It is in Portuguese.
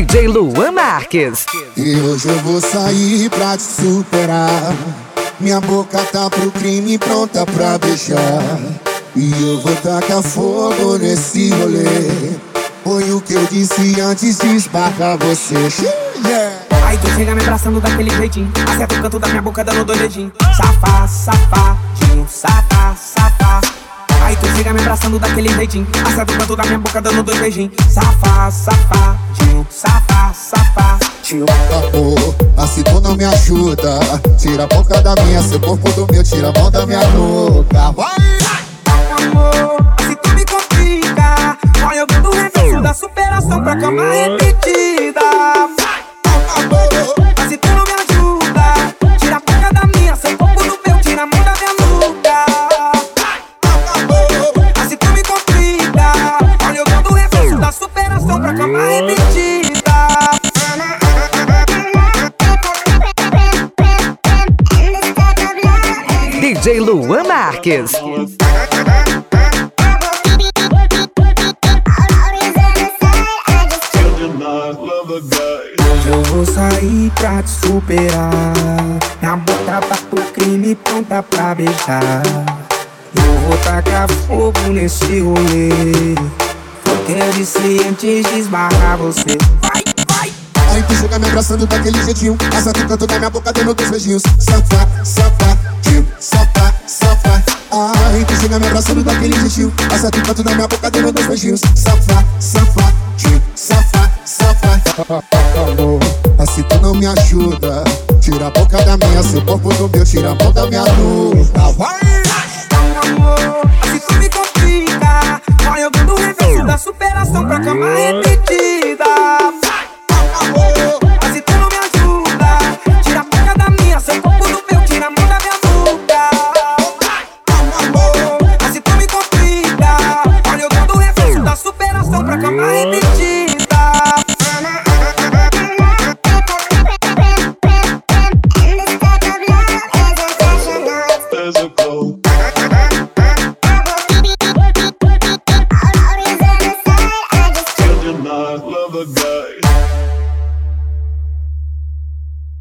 DJ Luan Marques. E hoje eu vou sair pra te superar. Minha boca tá pro crime, pronta pra beijar. E eu vou tacar fogo nesse rolê. Foi o que eu disse antes de esbarrar você. Aí tu chega me abraçando daquele jeitinho, acerta o canto da minha boca dando dois dedinhos. Safá, safadinho, safá, safá. Aí tu chega me abraçando daquele jeitinho, acerta o canto da minha boca dando dois beijinhos. Safá, safadinho, safá, safá. Amor, assim tu não me ajuda. Tira a boca da minha, seu corpo do meu, tira a mão da minha boca. Amor, assim tu me complica. Vai jogando o reverso da superação pra cama repetida. Assim tu não me ajuda. Tira a boca da minha, seu corpo do meu, tira a mão da minha nuca. Assim tu me complica. Vai jogando o reverso da superação pra cama repetida. DJ Luan Marques. Hoje eu vou sair pra te superar. Minha boca tá pro crime, pronta pra beijar. Eu vou tacar fogo nesse rolê. Foi o que eu disse antes de esbarrar você. Vai, vai. Aí tu chega me abraçando daquele jeitinho, acerta o canto da minha boca dando dois beijinhos. Safá, safadinho, safá, safá. Aí tu chega me abraçando daquele jeitinho, acerta o canto da minha boca dando dois beijinhos. Safá, safadinho, safá, safá. Amor, assim tu não me ajuda. Tira a boca da minha, seu corpo do meu, tira a mão da minha nuca. Vai! Amor, assim tu me complica. Vai jogando o reverso da superação pra cama repetida. Assim tu não me ajuda. Tira a boca da minha, seu corpo do meu, tira a mão da minha nuca. Assim tu me complica. Vai jogando o reverso da superação pra cama repetida.